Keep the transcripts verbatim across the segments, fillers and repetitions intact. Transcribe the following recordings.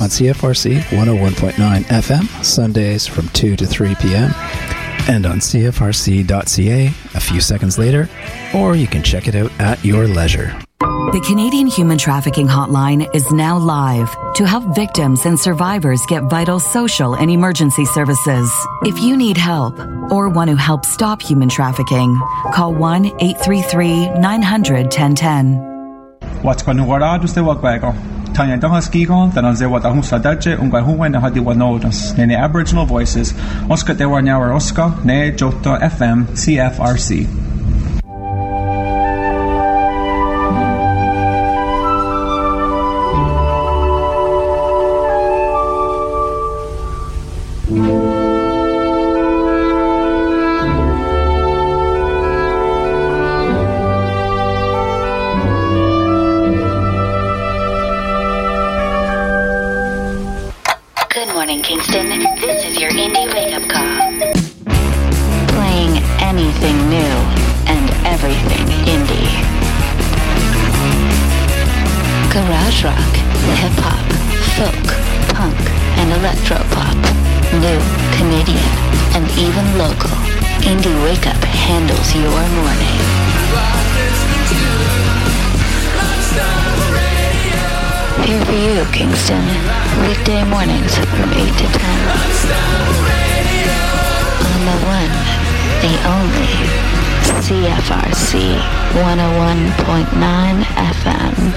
on C F R C one oh one point nine F M, Sundays from two to three p.m., and on C F R C dot C A a few seconds later, or you can check it out at your leisure. The Canadian Human Trafficking Hotline is now live to help victims and survivors get vital social and emergency services. If you need help or want to help stop human trafficking, call one eight three three nine hundred ten ten. What's going on with the Wagwago? Tanya Donhaskigon, then on the Watahusa Daje, Ungahuan, and Hadi Wanodas, Nene Aboriginal Voices, Oscar de Warnauer Oscar, Ne Jota F M, C F R C. Kingston, this is your indie wake-up call. Playing anything new and everything indie. Garage rock, hip-hop, folk, punk, and electro-pop. New, Canadian, and even local. Indie Wake-Up handles your morning. Here for you, Kingston. Weekday mornings from eight to ten. On the one, the only, C F R C one oh one point nine F M.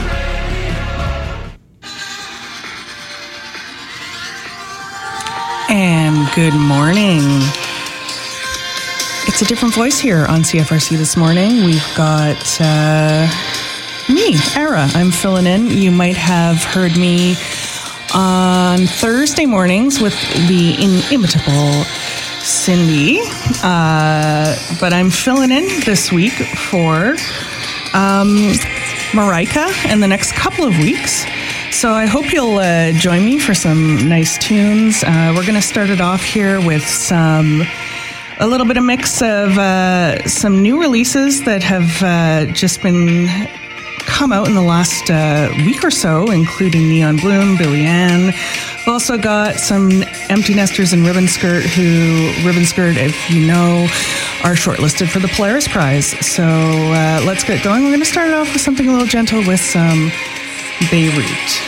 And good morning. It's a different voice here on C F R C this morning. We've got... Uh, Me, Era. I'm filling in. You might have heard me on Thursday mornings with the inimitable Cindy, uh, but I'm filling in this week for um, Marika in the next couple of weeks. So I hope you'll uh, join me for some nice tunes. Uh, we're going to start it off here with some... a little bit of mix of uh, some new releases that have uh, just been... come out in the last uh, week or so, including Neon Bloom, Billy Ann. We've also got some Empty Nesters and Ribbon Skirt, who, Ribbon Skirt, if you know, are shortlisted for the Polaris Prize. So uh, let's get going. We're going to start it off with something a little gentle with some Beirut.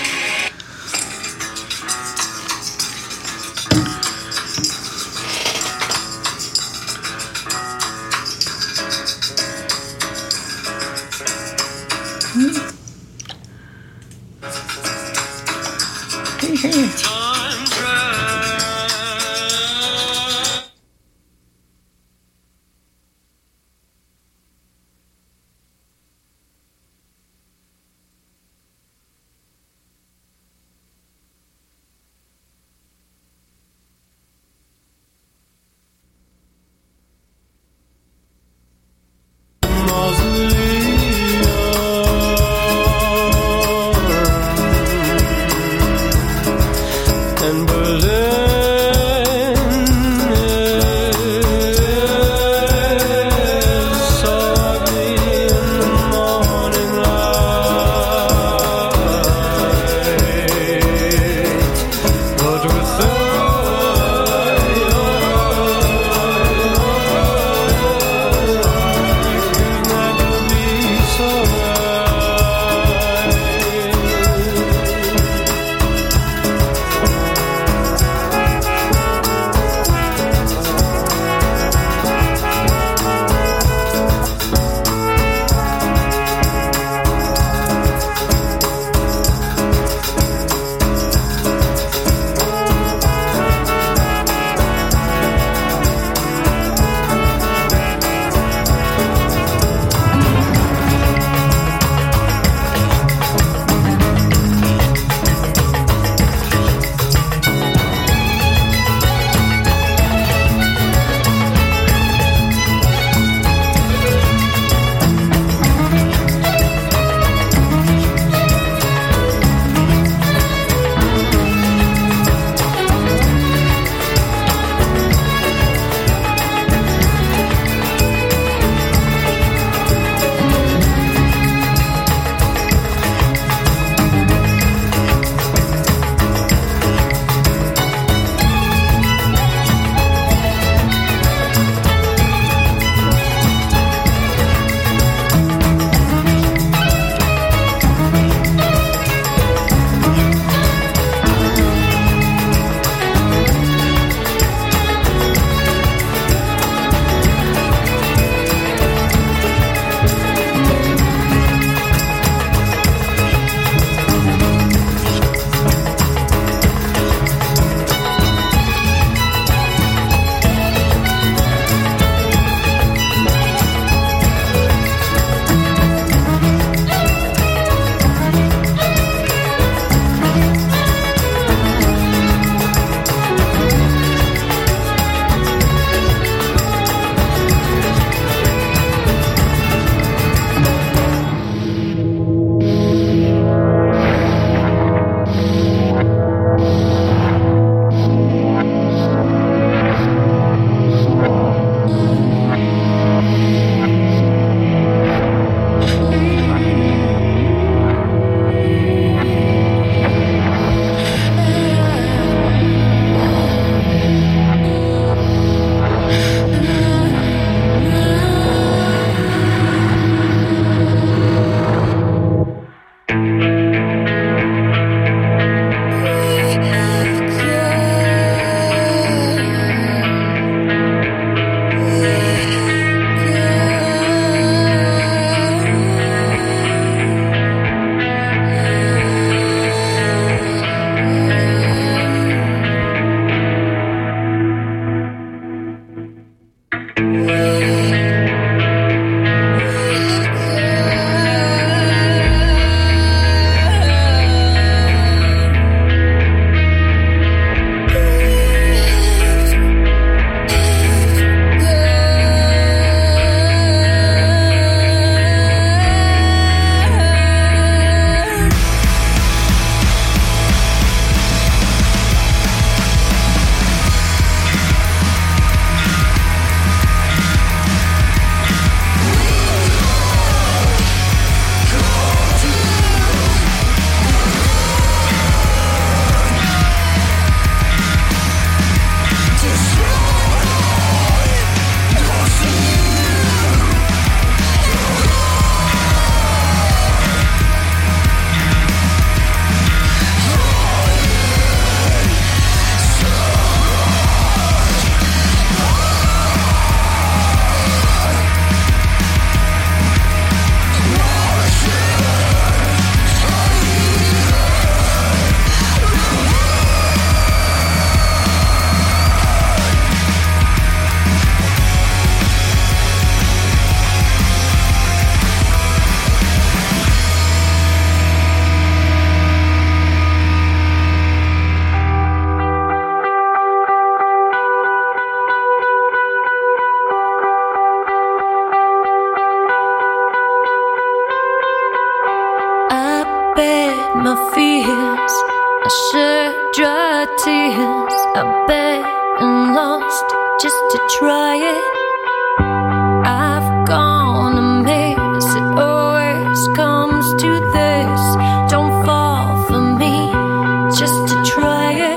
shed dry tears, I've been lost just to try it. I've gone amiss, it always comes to this. Don't fall for me just to try it.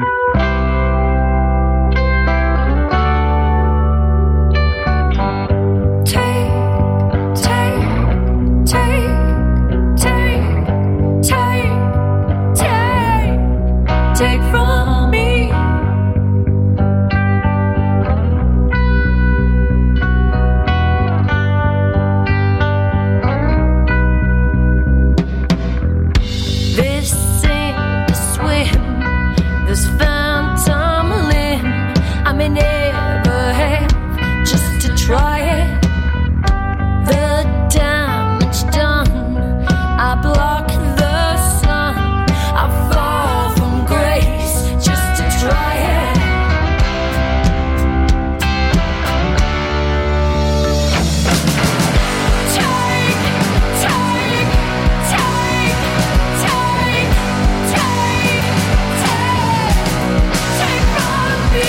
Take from me. This sink to swim, this phantom limb I may never have just to try it. The damage done, I block the sun, I fall from grace just to try it. Take, take, take, take, take, take, take from me.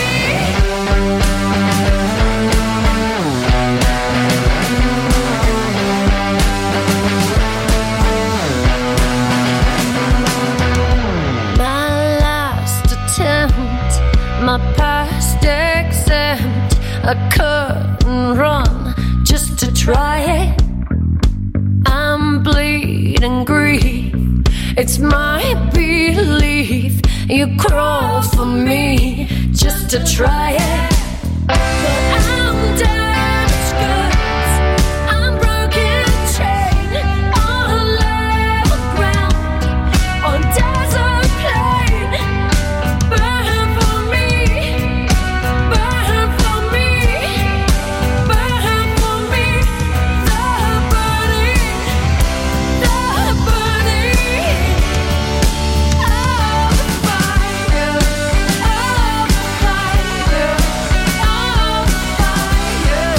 My last attempt, my past exempt. I couldn't run just to try it. I'm bleeding grief, it's my belief. You crawl for me just to try it. But I'm damaged goods, I'm broken chain on level ground, on desert plain. Burn for me, burn for me, burn for me. The burning, the burning of the fire, of the fire, of the fire.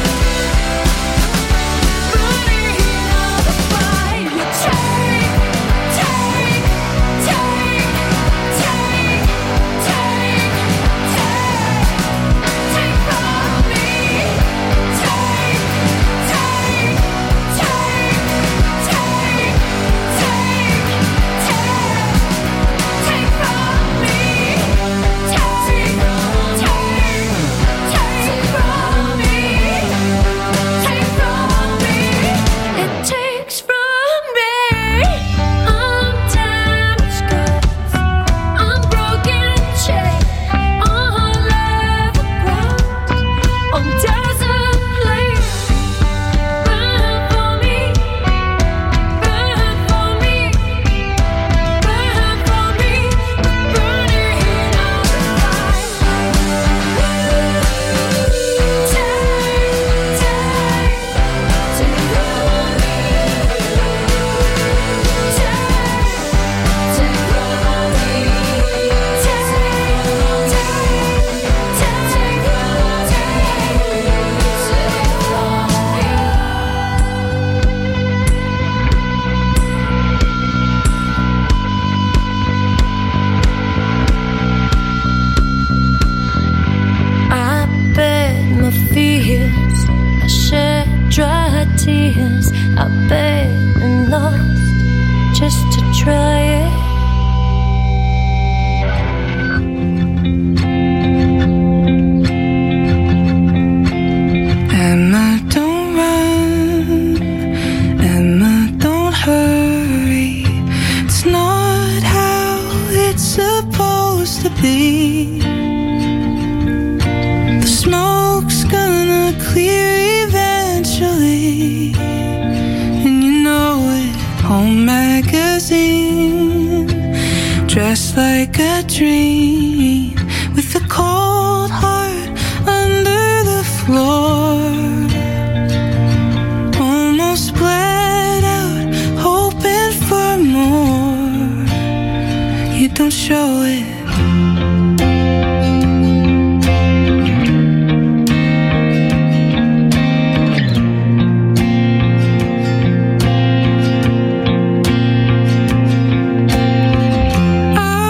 Burning of the fire. Take, take, take, take, take, take, take from me. Take from me. Take, take, take, take, take from me. Take from me. It takes from me. I'm damaged goods, I'm broken chain on level ground, on desert plain. Burn for me, burn for me, burn for me. Burning of the fire. Take, take, take from me. I bed my fears, I shed dry tears, I've been lost just to try it. Emma, don't run. Emma, don't hurry. It's not how it's supposed to be. The smoke's gonna clear eventually, and you know it. Home magazine, dressed like a dream, with a cold heart under the floor. Almost bled out, hoping for more. You don't show it. I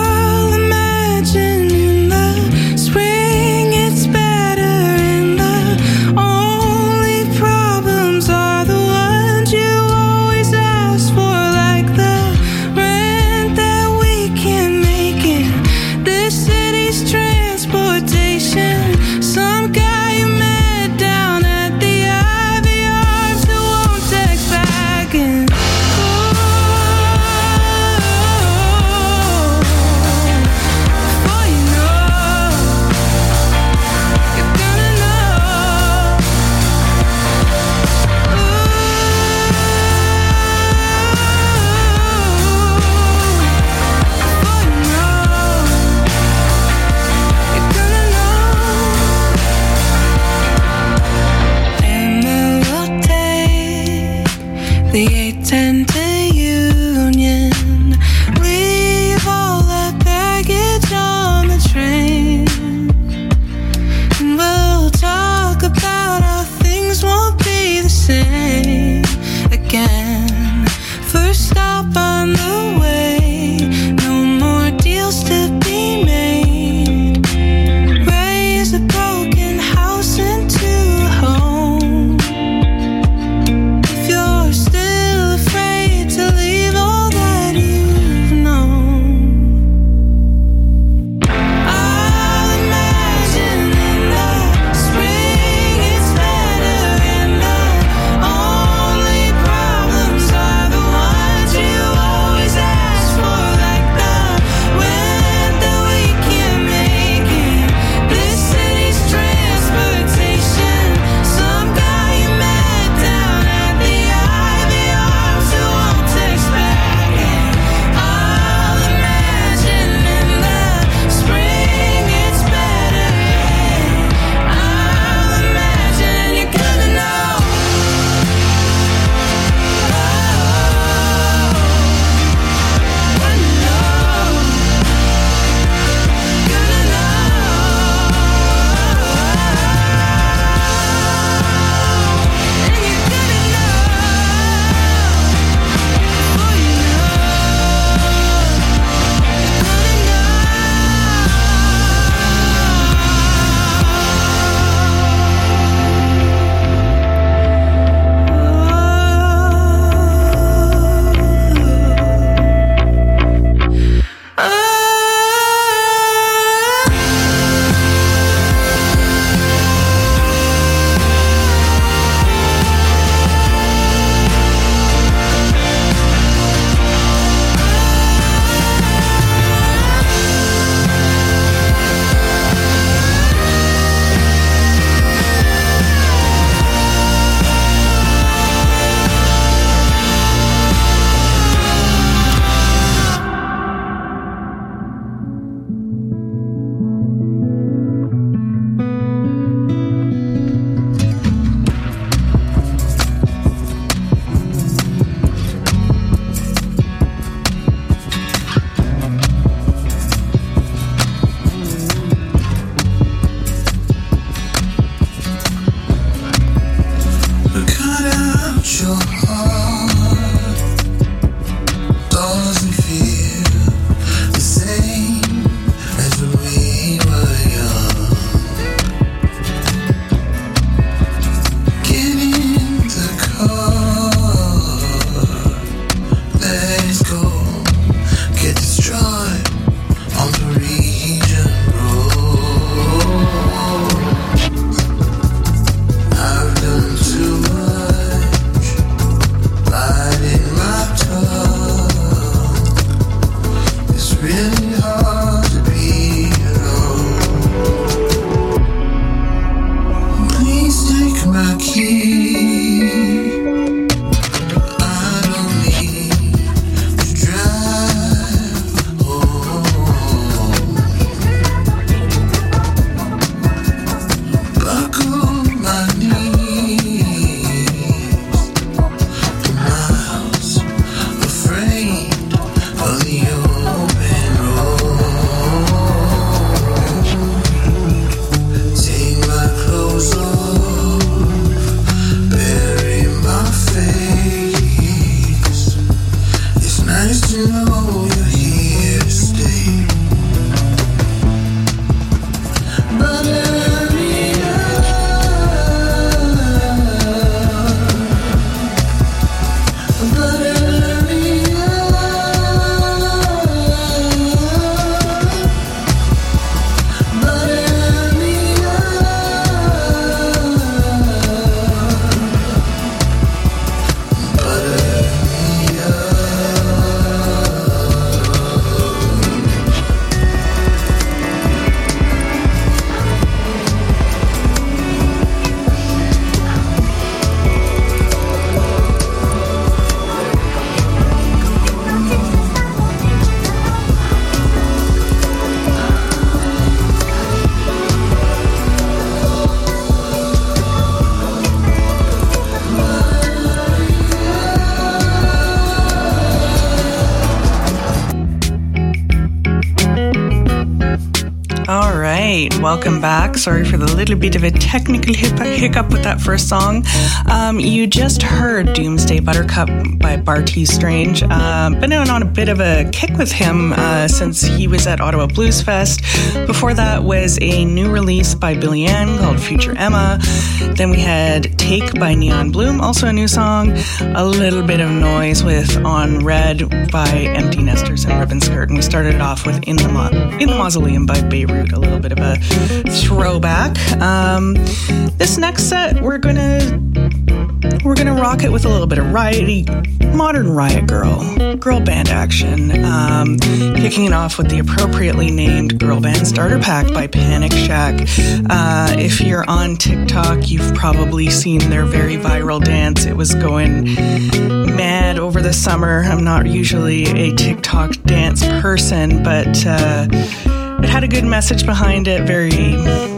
All right, welcome back. Sorry for the little bit of a technical hiccup with that first song. Um, you just heard Doomsday Buttercup by Barty Strange. Uh, been on a bit of a kick with him uh, since he was at Ottawa Blues Fest. Before that was a new release by Billy Ann called Future Emma. Then we had Take by Neon Bloom, also a new song. A little bit of noise with On Red by Empty Nesters and Ribbon Skirt. And we started it off with In the, Mo- In the Mausoleum by Beirut. A little bit of a throwback. Um, this next set, we're gonna we're gonna rock it with a little bit of riot, modern Riot Girl, girl band action. Um, kicking it off with the appropriately named girl band starter pack by Panic Shack. Uh, if you're on TikTok, you've probably seen their very viral dance. It was going mad over the summer. I'm not usually a TikTok dance person, but uh, it had a good message behind it, very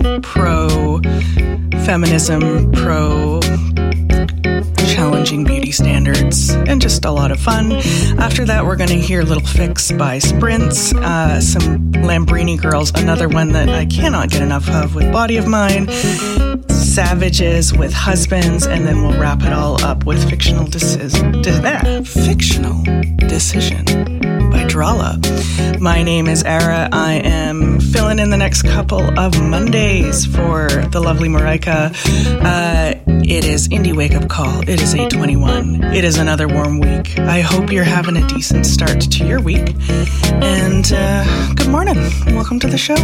pro-feminism, pro-challenging beauty standards, and just a lot of fun. After that, we're going to hear Little Fix by Sprints, uh, some Lambrini Girls, another one that I cannot get enough of with Body of Mine, Savages with Husbands, and then we'll wrap it all up with Fictional Decision. De- ah, Fictional Decision by Drala. My name is Ara. I am filling in the next couple of Mondays for the lovely Marika. Uh, it is Indie Wake Up Call. It is eight twenty-one. It is another warm week. I hope you're having a decent start to your week. And uh, good morning. Welcome to the show.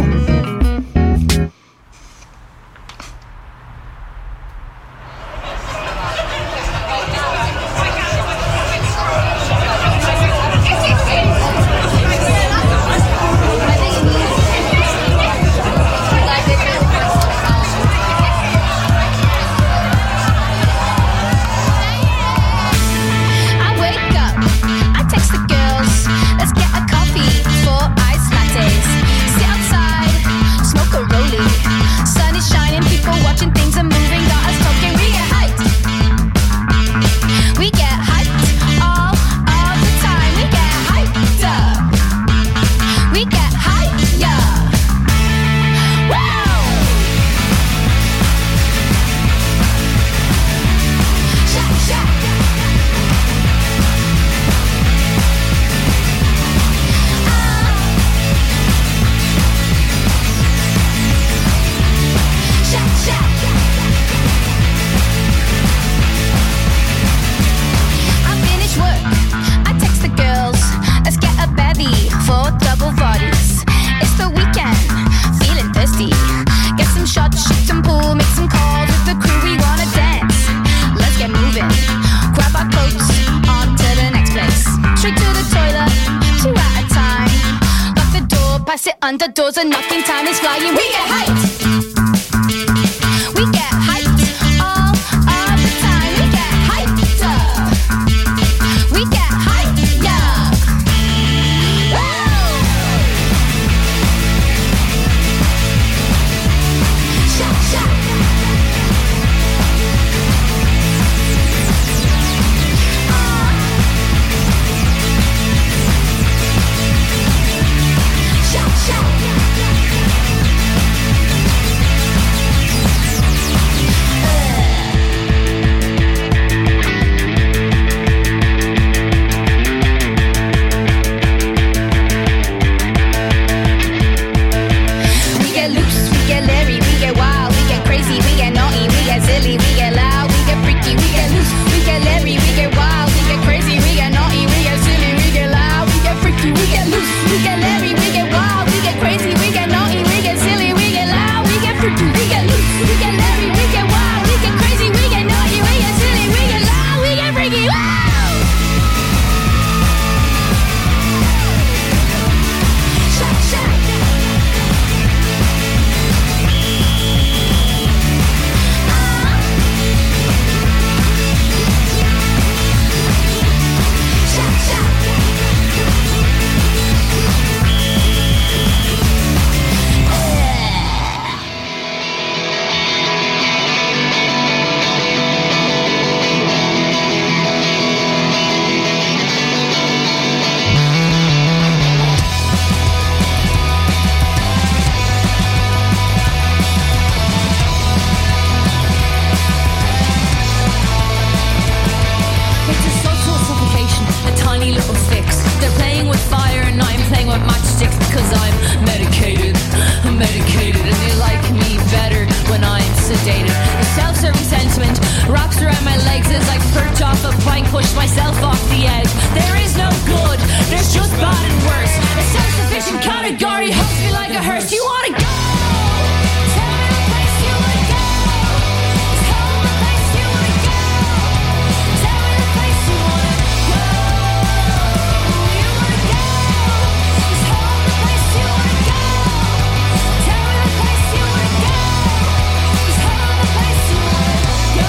Under doors and nothing, time is flying. We get hyped. We get hyped all of the time. We get hyped up. We get hyped, yeah. Woo! Shout, shout. Shout, shout. sedated. A self-serving sentiment wraps around my legs as I perch off a plank, push myself off the edge. There is no good, there's just bad and worse. A self-sufficient category hugs me like a hearse. You wanna go? Tell me the place you wanna go. Tell me the place you wanna go. Tell me the place you wanna go. You wanna go? Tell me the place you wanna go. Tell me the place you wanna go. Tell me the place you wanna go.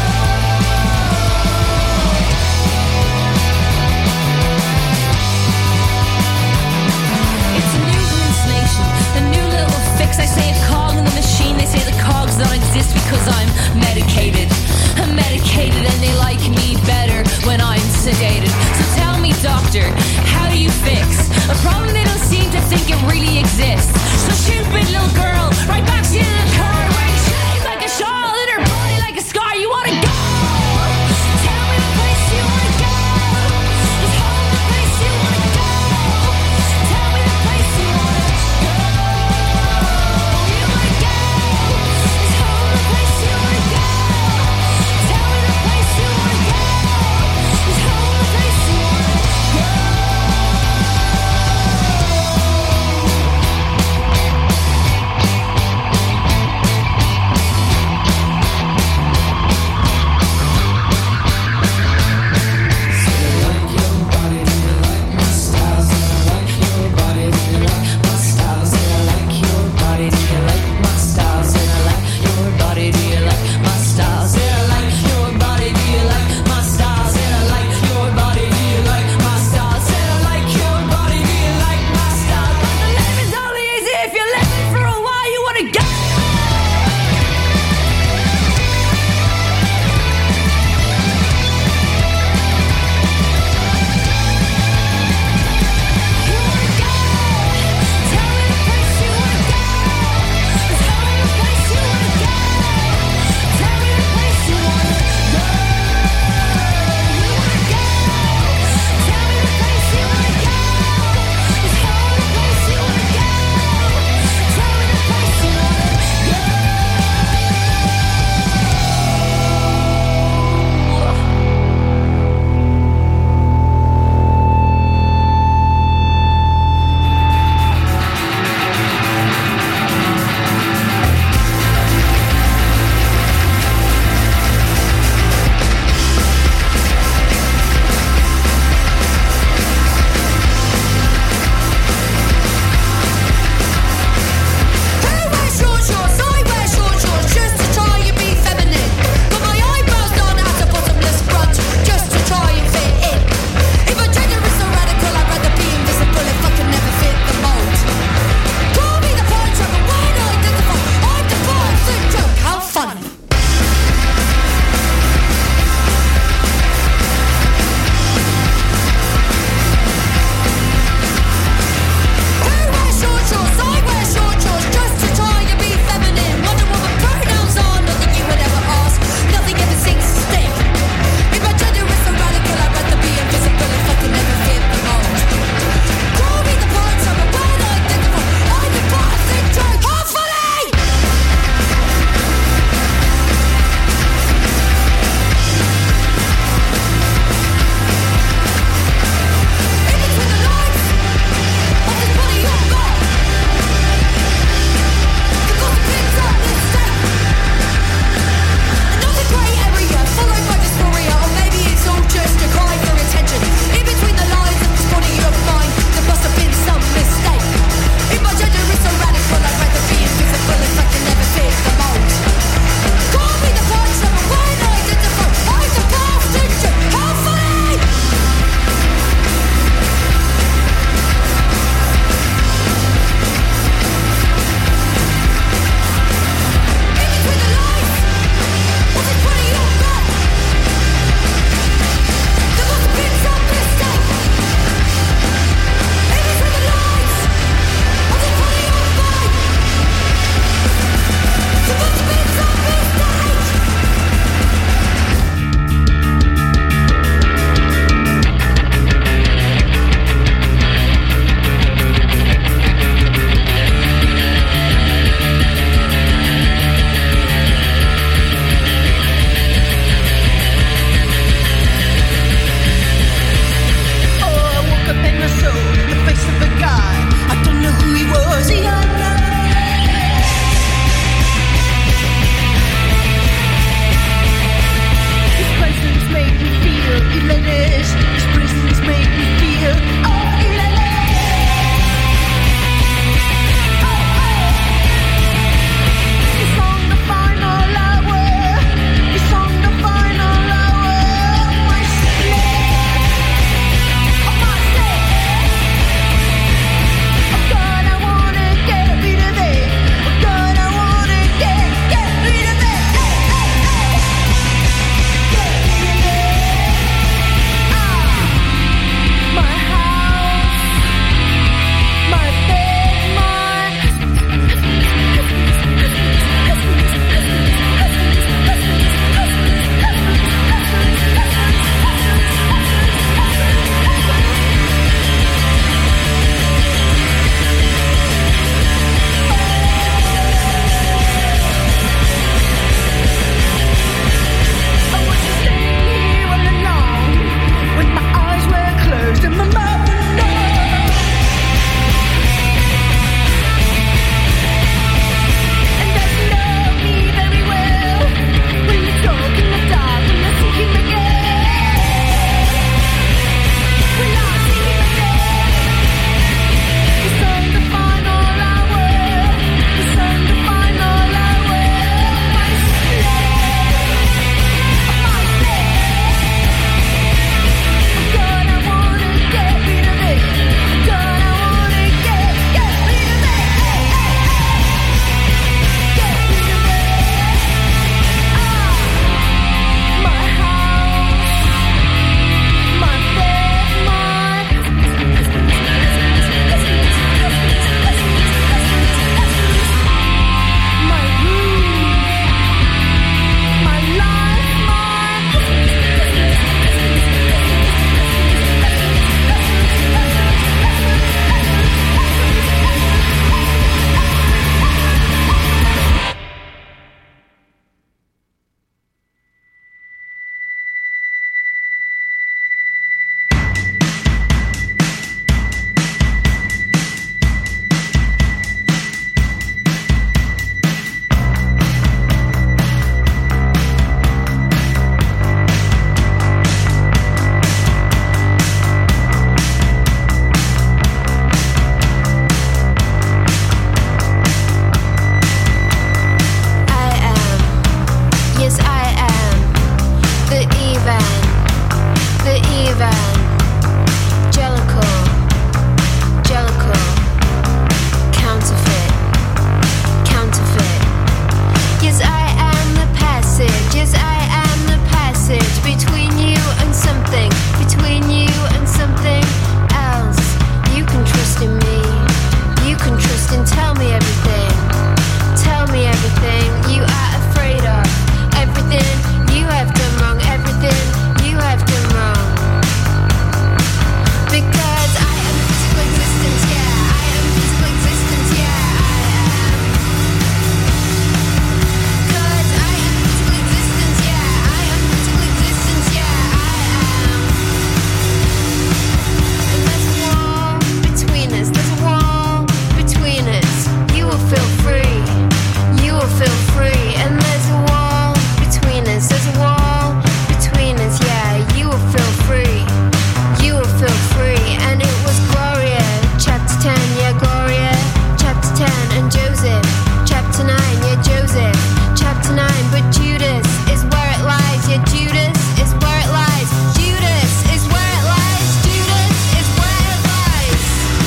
but Judas is where it lies. Yeah, Judas is where it lies. Judas is where it lies. Judas is where it lies.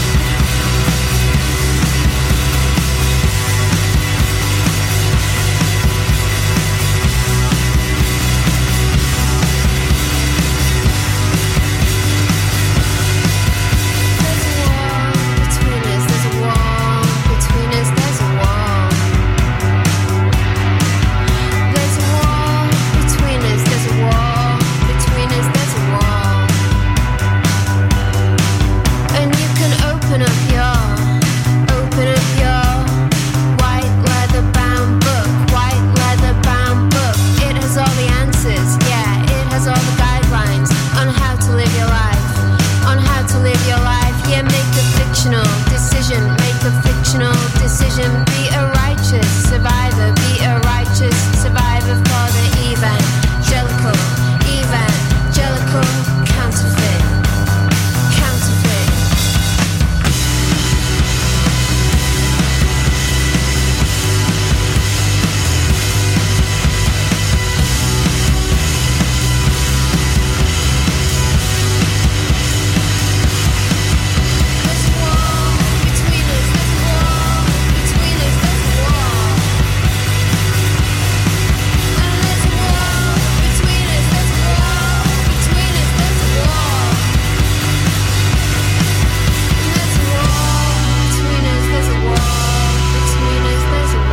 There's a wall between us. There's a wall between us. There's a wall between us. There's a wall. There's a wall between us. There's a wall. And you can open up your, open up your white leather bound book, white leather bound book. It has all the answers, yeah. It has all the guidelines on how to live your life, on how to live your life. Yeah, make a fictional decision, make a fictional decision. Be a righteous survivor, be a righteous survivor for the evangelical, evangelical counterfeit, counterfeit. There's a wall between us. There's a wall between us. There's a wall. And there's a wall between us. There's a wall between us. There's a wall. And there's a wall between us. There's a wall between us. There's a wall.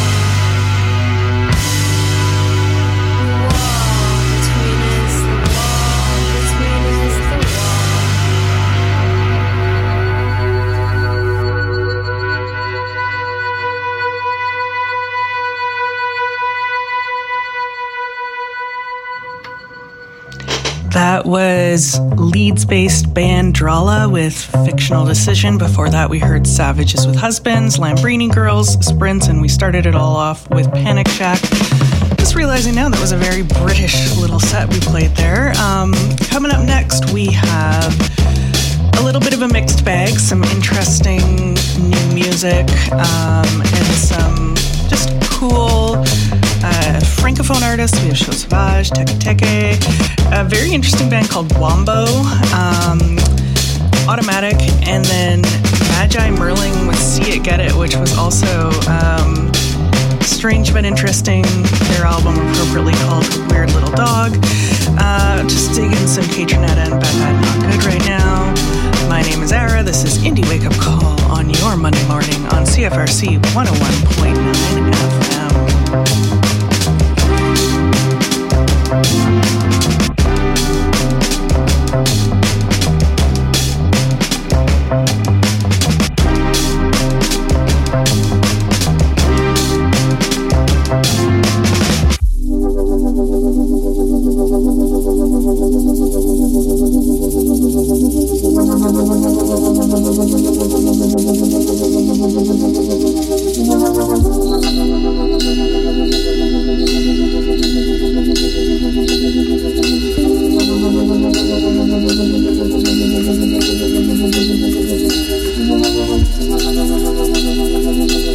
That was Leeds-based band Drala with Fictional Decision. Before that, we heard Savages with Husbands, Lambrini Girls, Sprints, and we started it all off with Panic Shack. Just realizing now that was a very British little set we played there. Um, coming up next, we have a little bit of a mixed bag, some interesting new music, um, and some just cool uh, francophone artists. We have Show Sauvage, Teke Teke, a very interesting band called Wombo, um, Automatic, and then Magi Merling with See It, Get It, which was also um, strange but interesting. Their album appropriately called Weird Little Dog. Uh, just digging some Catronetta and Bad Bad Not Good right now. My name is Ara. This is Indie Wake Up Call on your Monday morning on C F R C one oh one point nine F M. Thank you.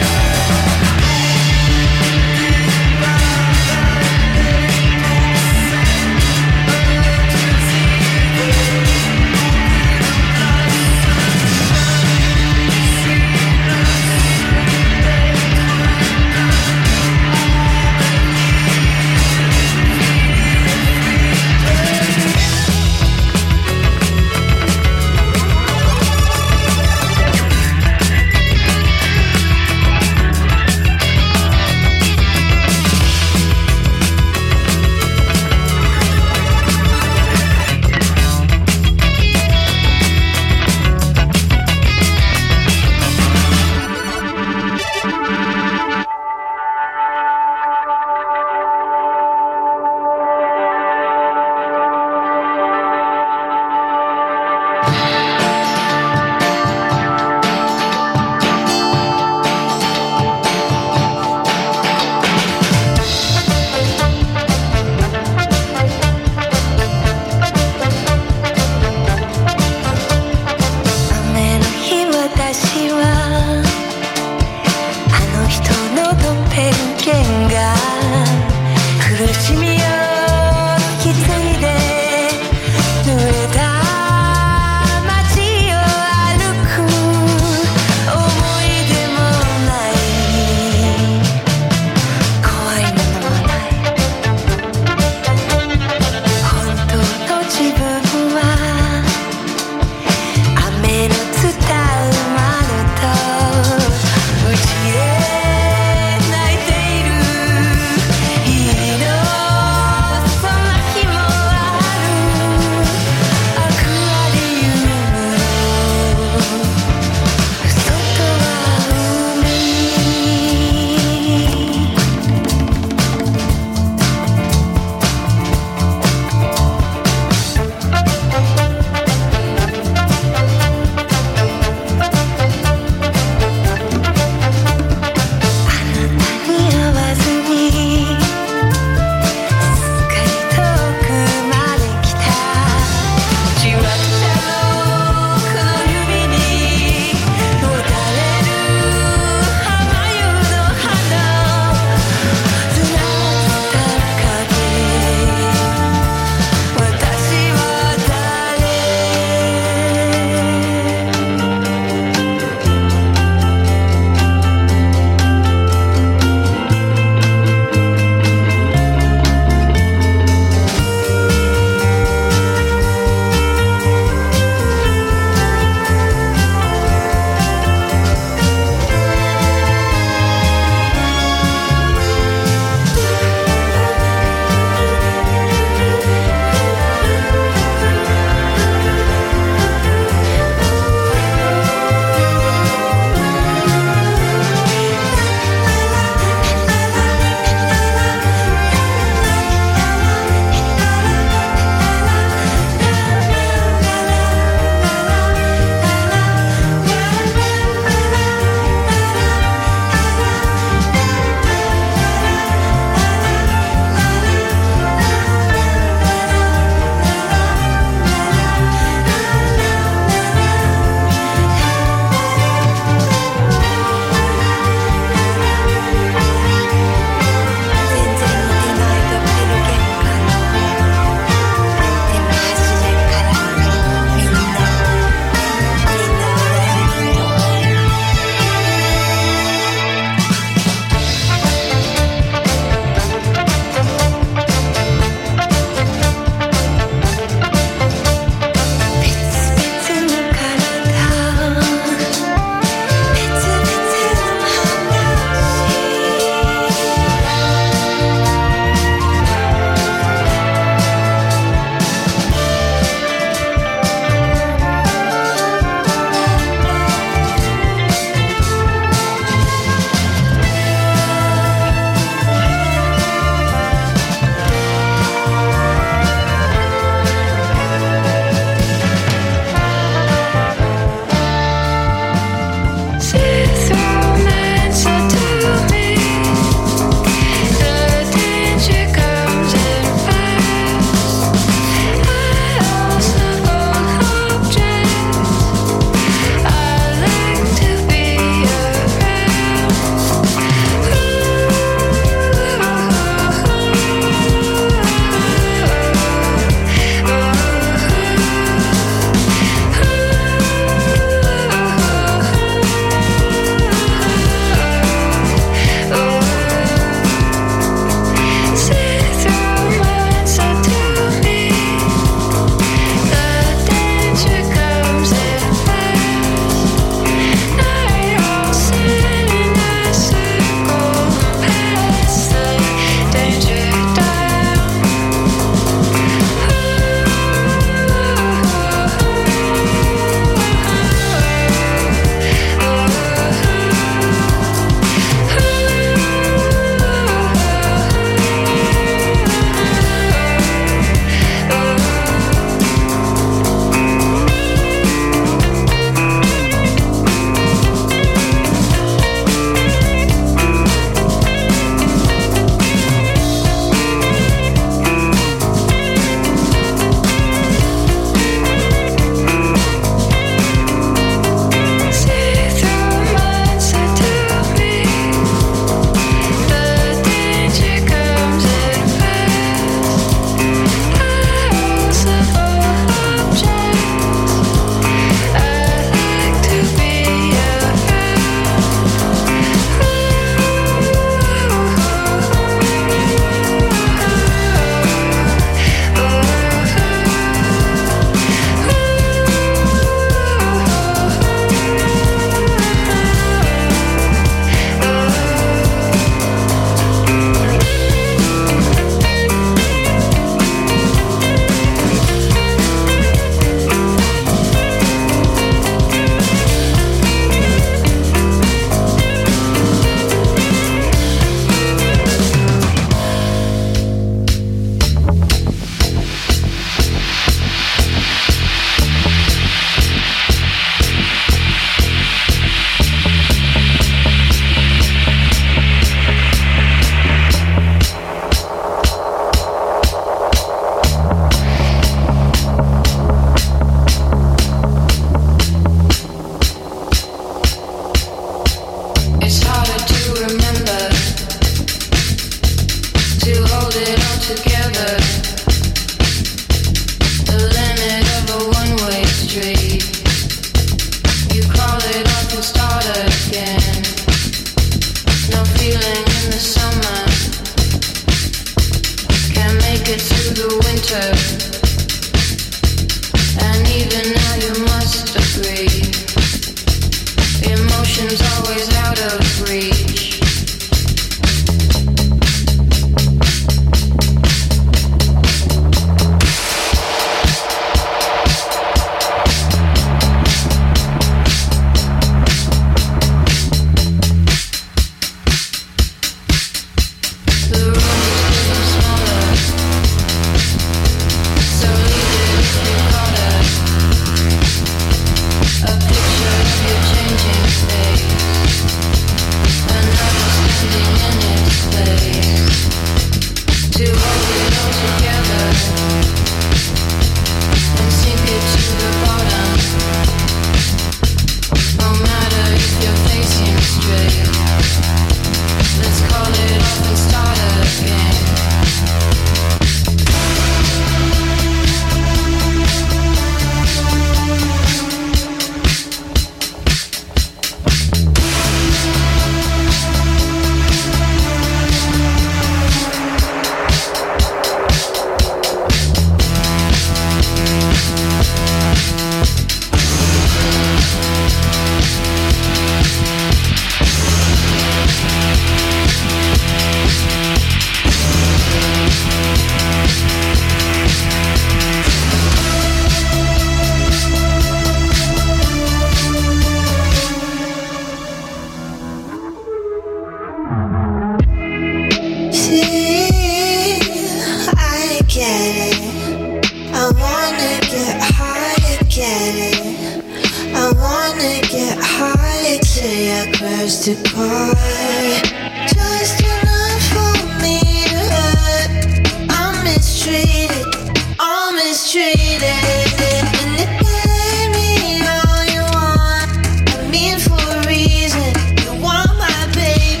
See, I get it. I wanna get high, get it. I wanna get high till you crash the car. Just enough for me to hurt. I'm mistreated, I'm mistreated. And it gave me all you want. I mean for a reason. You want my baby.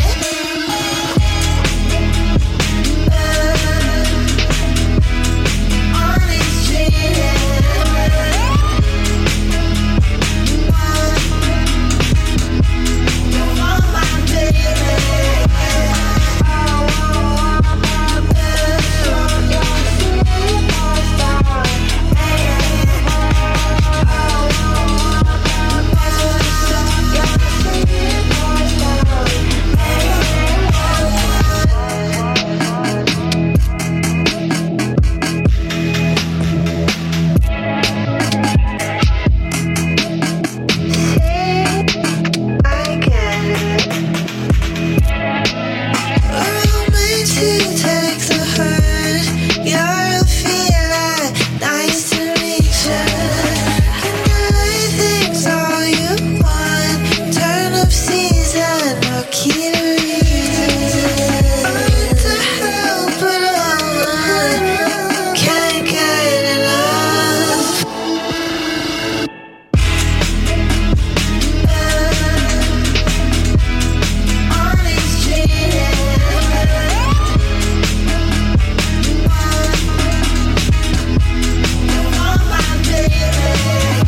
I'm mistreated. You want my baby. I get it. Allow me to take the hurt. You're a feeling, nice to meet you. Can I think all you want? Turn up season, or key to reason. I'm to help, but I'm can't get enough. I'm mistreated. You want my baby.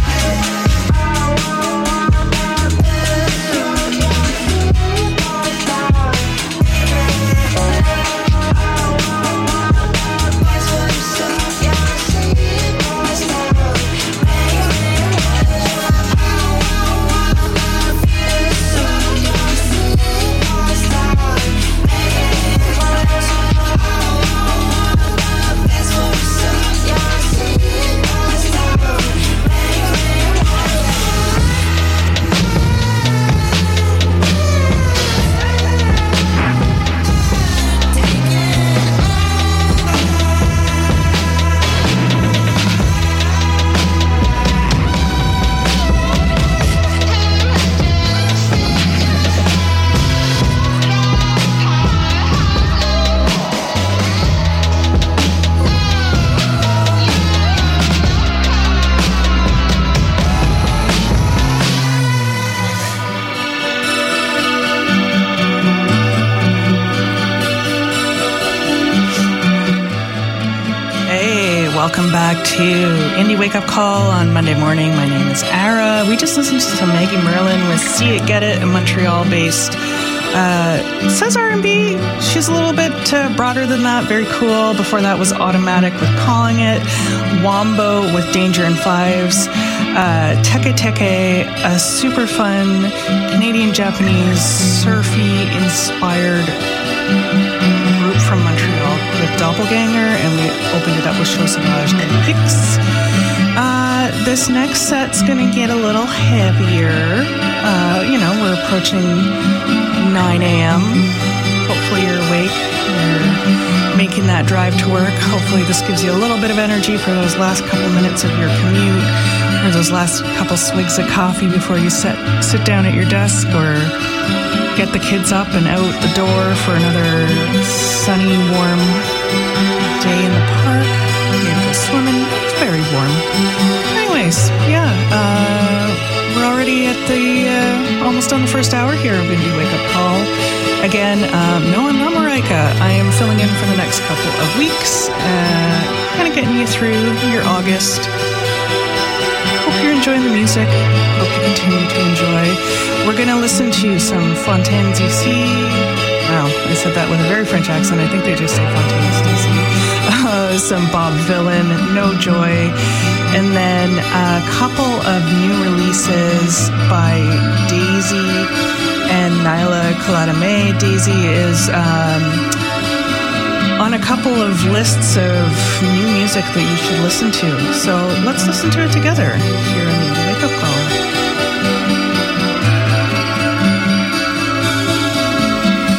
Hey, welcome back to Indie Wake Up Call on Monday morning. My name is Ara. We just listened to Maggie Merlin with See It, Get It, a Montreal-based. Uh, it says R and B. She's a little bit uh, broader than that. Very cool. Before that was Automatic with Calling It. Wombo with Danger and Fives. Uh, Teke Teke, a super fun Canadian-Japanese surfy-inspired group from Montreal with Doppelganger, and we opened it up with Show Sauvage and Pix. Uh, this next set's gonna get a little heavier. Uh, you know, we're approaching nine a.m. Hopefully you're awake. You're making that drive to work. Hopefully this gives you a little bit of energy for those last couple minutes of your commute, or those last couple swigs of coffee before you sit, sit down at your desk, or get the kids up and out the door for another sunny, warm day in the park. Maybe go swimming. It's very warm. Anyways, yeah, uh, we're already at the, uh, almost on the first hour here of Indie Wake Up Call. Again, um, no, I'm not Marika. I am filling in for the next couple of weeks, uh, kind of getting you through your August. Hope you're enjoying the music. Hope you continue to enjoy. We're going to listen to some Fontaines D C. Wow, I said that with a very French accent. I think they just say Fontaines D C. Uh, some Bob Villain, No Joy, and then a couple of new releases by Daisy and Nyla Kaladame. Daisy is um, on a couple of lists of new music that you should listen to. So let's listen to it together here in the Wake Up Call.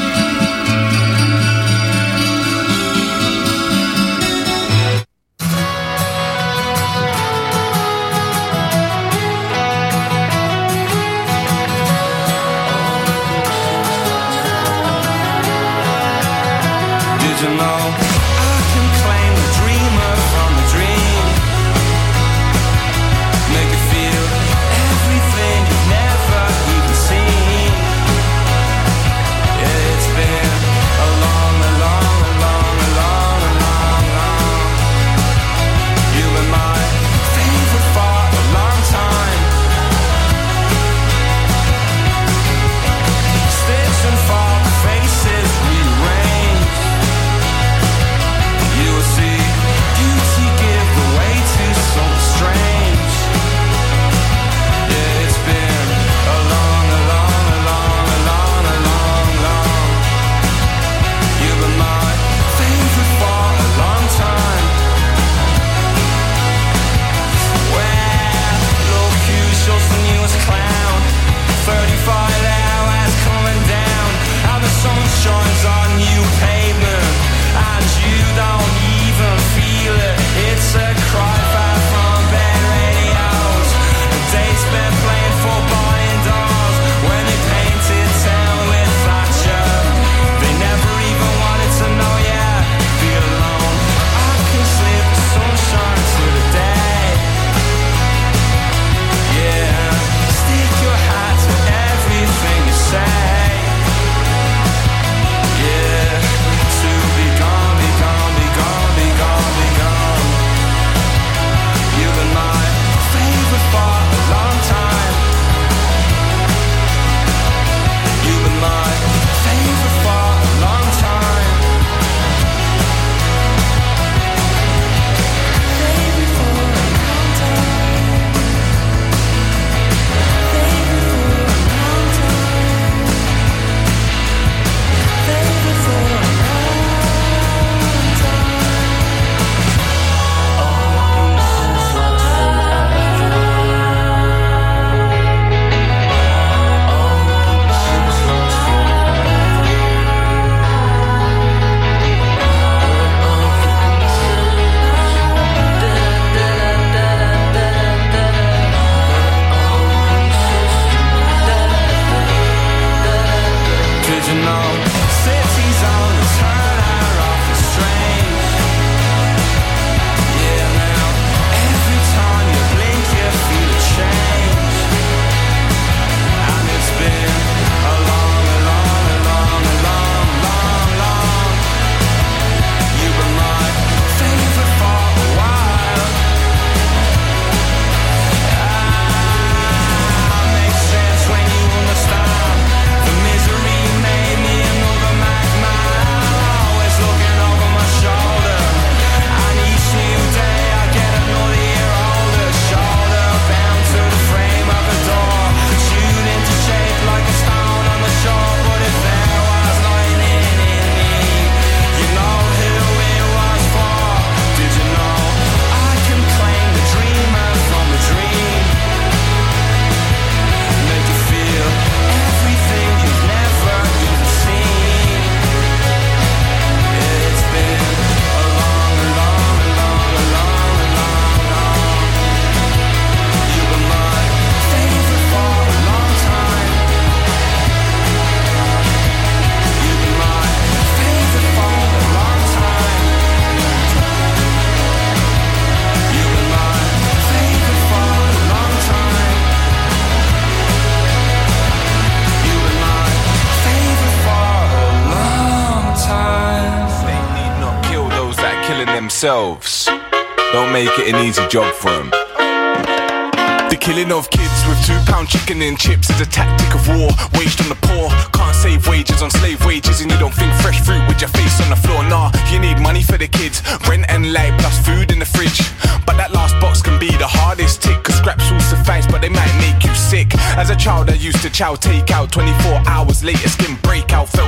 cities on the turn are often strange. Yeah, now every time you blink you feel a change. And it's been a long, a long, a long, a long, long, long. You were my favorite for a while. Ah, makes sense when you understand. The misery made me another magma. Always looking over my shoulder. And each new day I get another year older. Shoulder bound to the frame of a door. Chewed into shape like a stone on the shore. But if there was lightning in me, you know who it was for. Did you know I can claim the dreamer from the dream? Make you feel everything you've never even seen. It's been a long, a long, a long, a long, a long, long. You were my favorite for a long time. You were my favorite for a long time. You were my favorite for a long time. You were my favorite for a long time. They need not kill those that are killing themselves. Don't make it an easy job for them. The killing of kids with two pound chicken and chips is a tactic of war waged on the poor. Can't save wages on slave wages, and you don't think fresh fruit with your face on the floor. Nah, you need money for the kids, rent and light plus food in the fridge. But that last box can be the hardest tick, cause scraps will suffice but they might make you sick. As a child I used to chow take out, twenty-four hours later skin breakout. Felt